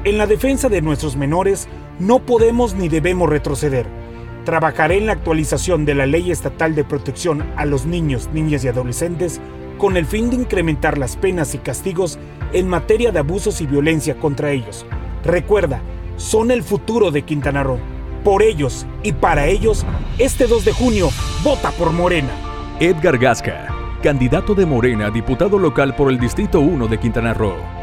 En la defensa de nuestros menores no podemos ni debemos retroceder. Trabajaré en la actualización de la Ley Estatal de Protección a los Niños, Niñas y Adolescentes con el fin de incrementar las penas y castigos en materia de abusos y violencia contra ellos. Recuerda, son el futuro de Quintana Roo. Por ellos y para ellos, este 2 de junio, vota por Morena. Edgar Gasca, candidato de Morena a diputado local por el Distrito 1 de Quintana Roo.